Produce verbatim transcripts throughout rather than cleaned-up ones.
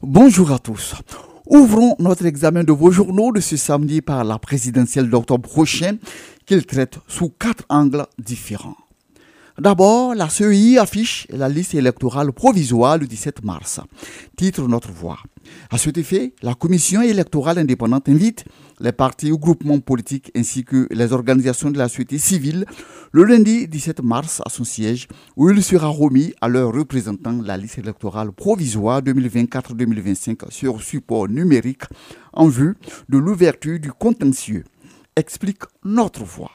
Bonjour à tous. Ouvrons notre examen de vos journaux de ce samedi par la présidentielle d'octobre prochain qu'il traite sous quatre angles différents. D'abord, la C E I affiche la liste électorale provisoire le dix-sept mars. Titre Notre Voix. À cet effet, la commission électorale indépendante invite les partis ou groupements politiques ainsi que les organisations de la société civile le lundi dix-sept mars à son siège où il sera remis à leurs représentants la liste électorale provisoire deux mille vingt-quatre deux mille vingt-cinq sur support numérique en vue de l'ouverture du contentieux. Explique Notre Voix.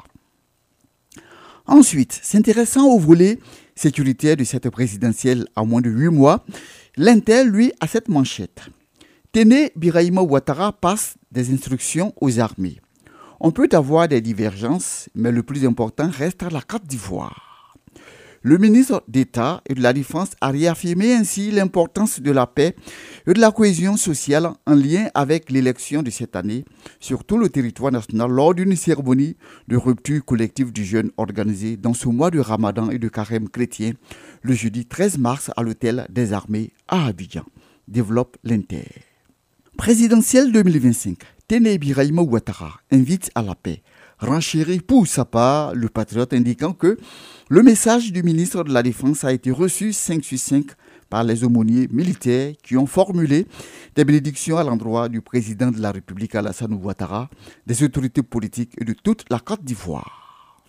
Ensuite, s'intéressant au volet sécuritaire de cette présidentielle à moins de huit mois, l'Intel, lui, a cette manchette. Téné Birahima Ouattara passe des instructions aux armées. On peut avoir des divergences, mais le plus important reste la Côte d'Ivoire. Le ministre d'État et de la Défense a réaffirmé ainsi l'importance de la paix et de la cohésion sociale en lien avec l'élection de cette année sur tout le territoire national lors d'une cérémonie de rupture collective du jeûne organisée dans ce mois de Ramadan et de carême chrétien le jeudi treize mars à l'hôtel des armées à Abidjan. Développe l'Inter. Présidentielle deux mille vingt-cinq. Téné Birahima Ouattara invite à la paix. Renchérit pour sa part le patriote indiquant que le message du ministre de la Défense a été reçu cinq sur cinq par les aumôniers militaires qui ont formulé des bénédictions à l'endroit du président de la République Alassane Ouattara, des autorités politiques et de toute la Côte d'Ivoire.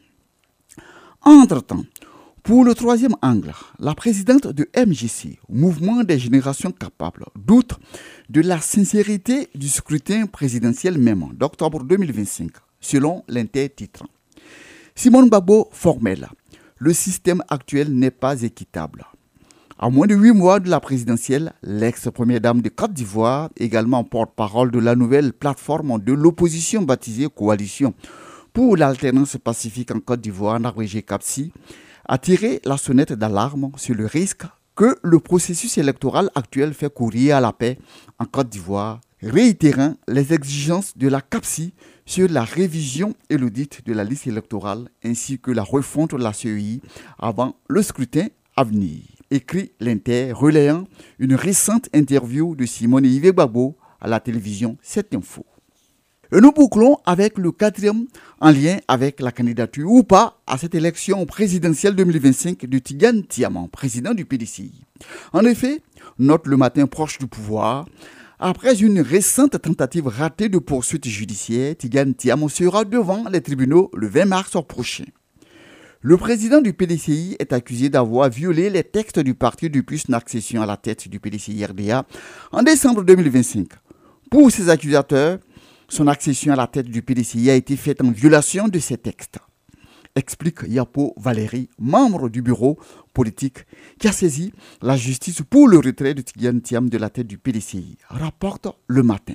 Entre-temps, pour le troisième angle, la présidente de M G C, Mouvement des Générations Capables, doute de la sincérité du scrutin présidentiel même d'octobre deux mille vingt-cinq, selon l'inter-titre. Simone Gbagbo formelle. Le système actuel n'est pas équitable. À moins de huit mois de la présidentielle, l'ex-première dame de Côte d'Ivoire, également porte-parole de la nouvelle plateforme de l'opposition baptisée Coalition pour l'alternance pacifique en Côte d'Ivoire, en abrégé CAPSI, a tiré la sonnette d'alarme sur le risque que le processus électoral actuel fait courir à la paix en Côte d'Ivoire, réitérant les exigences de la CAPSI sur la révision et l'audit de la liste électorale ainsi que la refonte de la C E I avant le scrutin à venir. Écrit l'Inter, relayant une récente interview de Simone Yves Gbagbo à la télévision sept Info. Et nous bouclons avec le quatrième en lien avec la candidature ou pas à cette élection présidentielle deux mille vingt-cinq de Tidiane Tiam, président du P D C I. En effet, note le matin proche du pouvoir, après une récente tentative ratée de poursuite judiciaire, Tidiane Tiam sera devant les tribunaux le vingt mars prochain. Le président du P D C I est accusé d'avoir violé les textes du parti depuis son accession à la tête du P D C I R D A en décembre deux mille vingt-cinq. Pour ses accusateurs, son accession à la tête du P D C I a été faite en violation de ces textes. Explique Yapo Valérie, membre du bureau politique qui a saisi la justice pour le retrait de Tidiane Tiam de la tête du P D C I, rapporte Le Matin.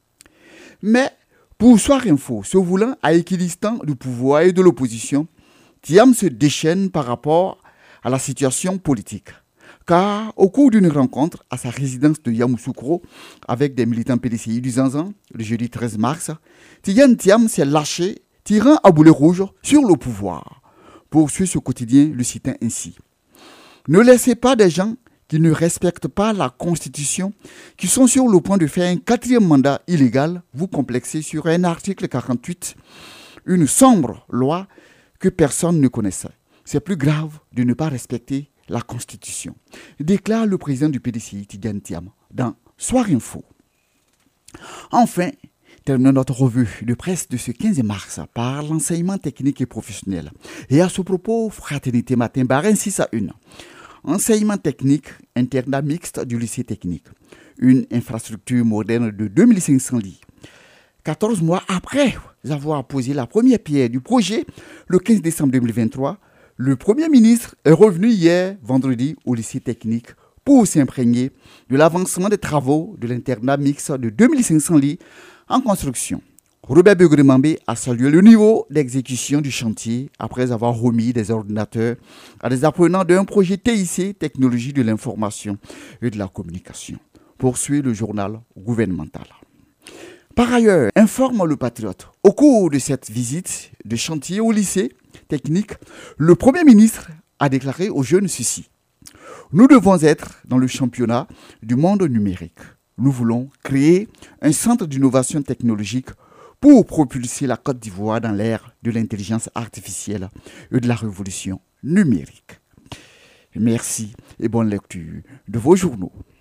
Mais pour Soir Info, se voulant à équidistant du pouvoir et de l'opposition, Tiam se déchaîne par rapport à la situation politique. Car au cours d'une rencontre à sa résidence de Yamoussoukro avec des militants P D C I du Zanzan, le jeudi treize mars, Tidiane Tiam s'est lâché, tirant à boulet rouge sur le pouvoir. Poursuit ce quotidien le citant ainsi. Ne laissez pas des gens qui ne respectent pas la Constitution, qui sont sur le point de faire un quatrième mandat illégal, vous complexer sur un article quarante-huit, une sombre loi que personne ne connaissait. C'est plus grave de ne pas respecter la Constitution, déclare le président du P D C I, Tidiane Tiam, dans Soir Info. Enfin, terminons notre revue de presse de ce quinze mars par l'enseignement technique et professionnel. Et à ce propos, Fraternité Matin barre ainsi sa une. Enseignement technique, internat mixte du lycée technique. Une infrastructure moderne de deux mille cinq cents lits. quatorze mois après avoir posé la première pierre du projet, le quinze décembre deux mille vingt-trois, le Premier ministre est revenu hier, vendredi, au lycée technique pour s'imprégner de l'avancement des travaux de l'internat mixte de deux mille cinq cents lits en construction. Robert Begremambé a salué le niveau d'exécution du chantier après avoir remis des ordinateurs à des apprenants d'un projet T I C, Technologie de l'information et de la communication. Poursuit le journal gouvernemental. Par ailleurs, informe le Patriote, au cours de cette visite de chantier au lycée technique, le Premier ministre a déclaré aux jeunes ceci. Nous devons être dans le championnat du monde numérique. Nous voulons créer un centre d'innovation technologique pour propulser la Côte d'Ivoire dans l'ère de l'intelligence artificielle et de la révolution numérique. Merci et bonne lecture de vos journaux.